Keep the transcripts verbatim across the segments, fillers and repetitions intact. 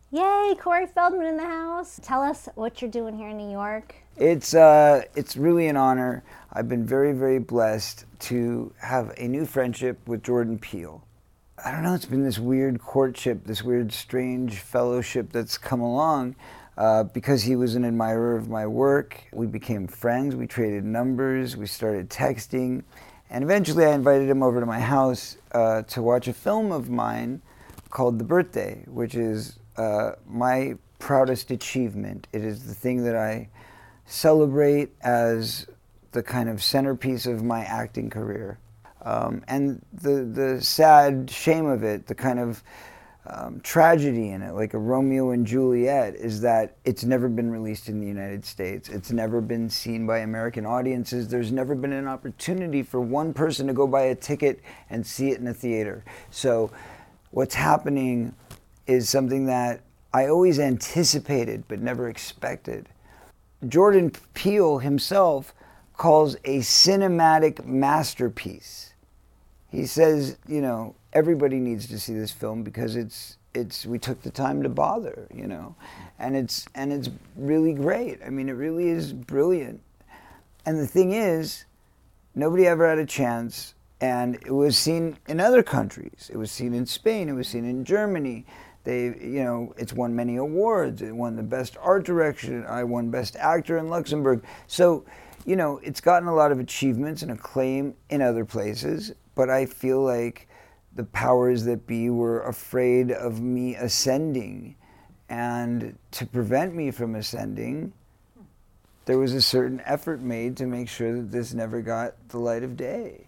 Yay, Corey Feldman in the house. Tell us what you're doing here in New York. It's uh, it's really an honor. I've been very, very blessed to have a new friendship with Jordan Peele. I don't know, it's been this weird courtship, this weird, strange fellowship that's come along uh, because he was an admirer of my work. We became friends, we traded numbers, we started texting, and eventually I invited him over to my house uh, to watch a film of mine called The Birthday, which is uh, my proudest achievement. It is the thing that I celebrate as the kind of centerpiece of my acting career. Um, and the the sad shame of it, the kind of um, tragedy in it, like a Romeo and Juliet, is that it's never been released in the United States. It's never been seen by American audiences. There's never been an opportunity for one person to go buy a ticket and see it in a theater. So what's happening is something that I always anticipated but never expected. Jordan Peele himself calls a cinematic masterpiece. He says, you know, everybody needs to see this film because it's it's we took the time to bother, you know, and it's and it's really great. I mean, it really is brilliant. And the thing is, nobody ever had a chance, and it was seen in other countries. It was seen in Spain. It was seen in Germany. They, you know, it's won many awards. It won the best art direction. I won best actor in Luxembourg. So, you know, it's gotten a lot of achievements and acclaim in other places, but I feel like the powers that be were afraid of me ascending. And to prevent me from ascending, there was a certain effort made to make sure that this never got the light of day.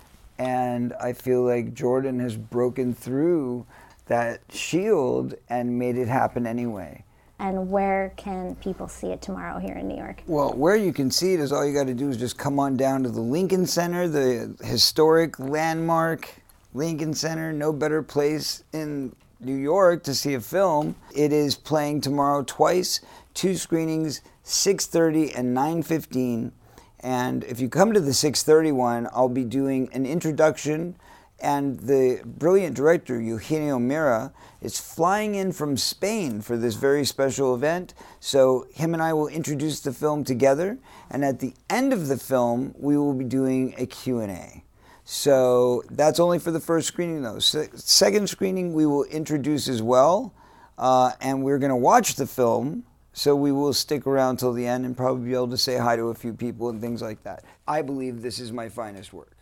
And I feel like Jordan has broken through that shield and made it happen anyway. And where can people see it tomorrow here in New York? Well, where you can see it is all you got to do is just come on down to the Lincoln Center, the historic landmark Lincoln Center. No better place in New York to see a film. It is playing tomorrow twice, two screenings, six thirty and nine fifteen. And if you come to the six thirty one, I'll be doing an introduction, and the brilliant director, Eugenio Mira, is flying in from Spain for this very special event. So him and I will introduce the film together, and at the end of the film, we will be doing a Q and A. So that's only for the first screening, though. Se- second screening, we will introduce as well, uh, and we're going to watch the film. So we will stick around till the end and probably be able to say hi to a few people and things like that. I believe this is my finest work.